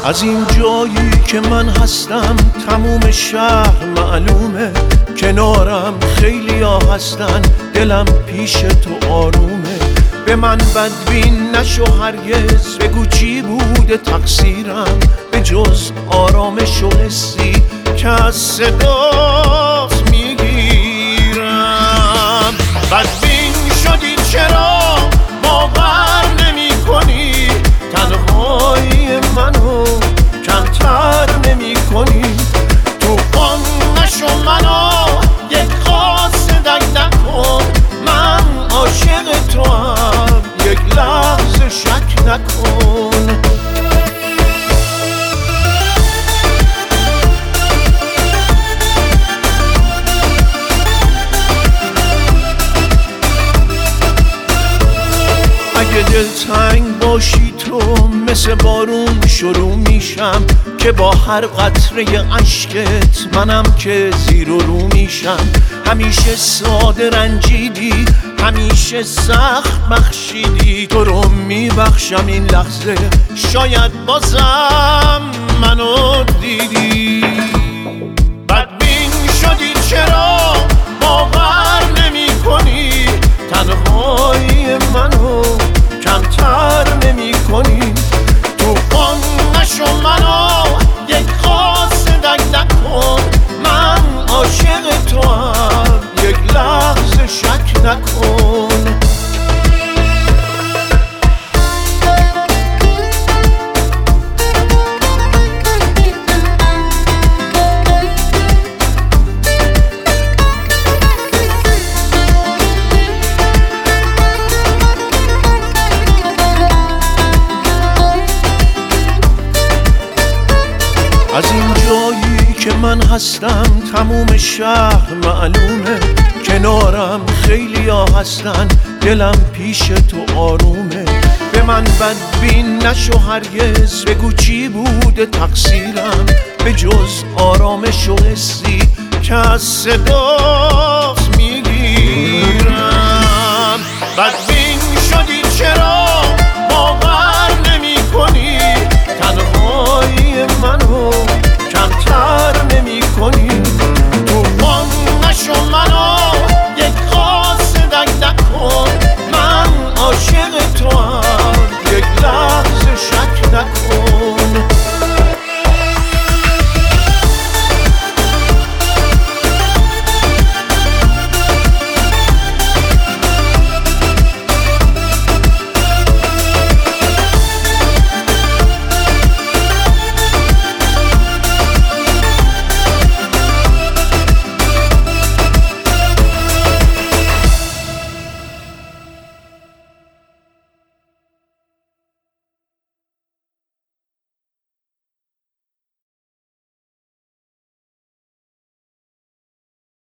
از این جایی که من هستم تموم شهر معلومه، کنارم خیلی ها هستن، دلم پیش تو آرومه. به من بدبین نشو هرگز، بگو چی بوده تقصیرم به جز آرامش و حسی که از صدات میگیرم. بدبین شدی چرا باور نمی کنی، تنهایی منو کمتر نمی کنی. توفان نشو منو یک قاصدک نکن، من عاشق تو هم یک لحظه شک نکن. اگه دلتنگ باشی تو مثل بارون شروع میشم، که با هر قطره اشکت منم که زیر و رو میشم. همیشه ساده رنجیدی، همیشه سخت بخشیدی، تو رو میبخشم این لحظه شاید بازم منو دیدی. بدبین شدی چرا باور نمی کنی، تنهایی منو کمتر نمی کنی. توفان نشو منو یک قاصدک نکن، من عاشق تو هم یک لحظه شک نکن. از این جایی که من هستم تموم شهر معلومه، کنارم خیلی ها هستن، دلم پیش تو آرومه. به من بدبین نشو هرگز، بگو چی بوده تقصیرم به جز آرامش و حسی که از صدات میگیرم.